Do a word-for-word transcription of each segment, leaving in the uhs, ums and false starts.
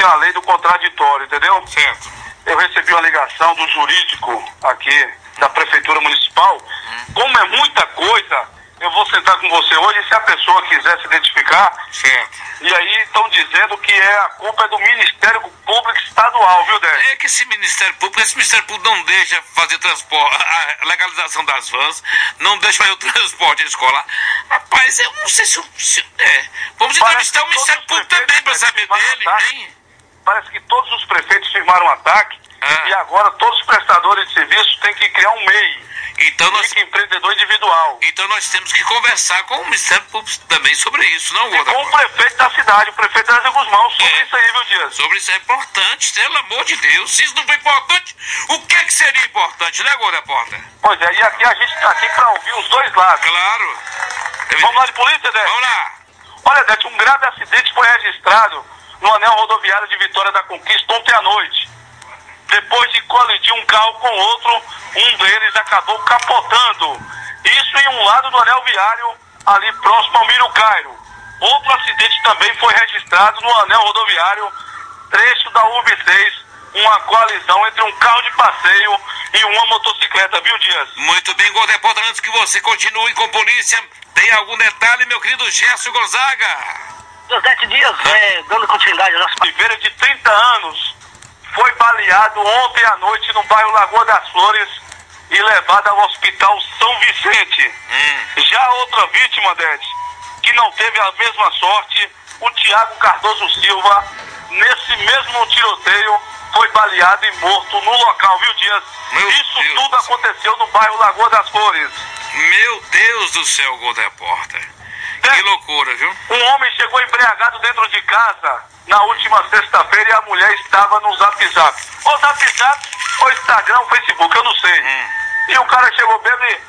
tem a lei do contraditório, entendeu? Certo. Eu recebi uma ligação do jurídico aqui da Prefeitura Municipal. Hum. Como é muita coisa, eu vou sentar com você hoje, se a pessoa quiser se identificar. Certo. E aí estão dizendo que é, a culpa é do Ministério Público Estadual, viu, Débora? É que esse Ministério Público, esse Ministério Público não deixa fazer transporte, a legalização das vans, não deixa fazer o transporte escolar. Rapaz, eu não sei se... se é. Vamos entrevistar o Ministério Público também para saber dele, hein? Parece que todos os prefeitos firmaram um ataque ah. e agora todos os prestadores de serviços têm que criar um M E I. Então nós... empreendedor individual. Então nós temos que conversar com o Ministério Público também sobre isso, não, e com o prefeito da cidade, o prefeito Zé Guzmão, sobre é. isso aí, viu, Dias? Sobre isso é importante, pelo amor de Deus. Se isso não for importante, o que que seria importante, né, Gol Repórter? Pois é, e aqui a gente está aqui para ouvir os dois lados. Claro. Vamos lá de polícia, Dete? Vamos lá. Olha, Dete, um grave acidente foi registrado no anel rodoviário de Vitória da Conquista ontem à noite. Depois de colidir um carro com outro, um deles acabou capotando. Isso em um lado do anel viário, ali próximo ao Miro Cairo. Outro acidente também foi registrado no anel rodoviário, trecho da U V seis, uma colisão entre um carro de passeio e uma motocicleta, viu, Dias? Muito bem, Gol Repórter, antes que você continue com a polícia, tem algum detalhe, meu querido Gerson Gonzaga? José Dias, é, dando continuidade ao nosso... Oliveira, de trinta anos, foi baleado ontem à noite no bairro Lagoa das Flores e levado ao hospital São Vicente. Hum. Já outra vítima, Dede, que não teve a mesma sorte, o Tiago Cardoso Silva, nesse mesmo tiroteio, foi baleado e morto no local, viu, Dias? Meu Isso Deus tudo aconteceu no bairro Lagoa das Flores. Meu Deus do céu, Gol Repórter. É. Que loucura, viu? Um homem chegou embriagado dentro de casa na última sexta-feira e a mulher estava no Zap Zap. Ou Zap Zap, ou Instagram, ou Facebook, eu não sei. Hum. E o cara chegou bêbado e...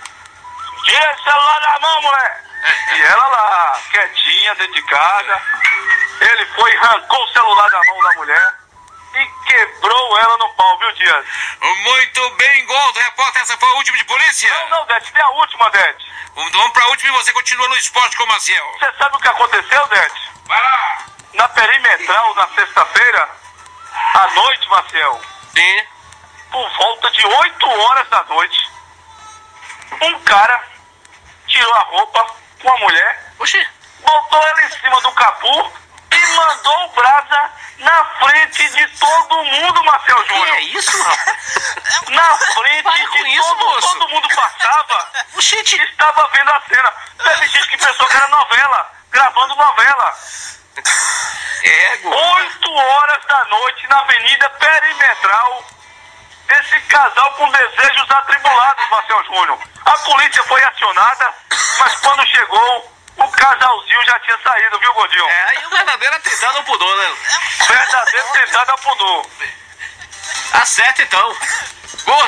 tira o celular da mão, mulher! E ela lá, quietinha, dentro de casa. Ele foi, arrancou o celular da mão da mulher e quebrou ela no pau, viu, Dias? Muito bem, Gol Repórter, essa foi a última de polícia? Não, não, Dete, tem a última, Dete. Vamos pra última e você continua no esporte com o Maciel. Você sabe o que aconteceu, Dete? Vai lá. Na perimetral, na sexta-feira, à noite, Maciel. Sim. Por volta de oito horas da noite, um cara tirou a roupa com a mulher, Oxi. botou ela em cima do capô e mandou o brasa na frente de todo mundo, Marcel Júnior. Que é isso, rapaz? Na frente de isso, todo, moço. todo mundo passava. Oxi. Estava vendo a cena. Teve gente que pensou que era novela, gravando novela. É, oito horas da noite na Avenida Perimetral. Esse casal com desejos atribulados, Marcel Júnior. A polícia foi acionada, mas quando chegou, o casalzinho já tinha saído, viu, Gordinho? É, aí o verdadeiro atentado ao pudor, né? Verdadeiro atentado ao pudor. Acerta então.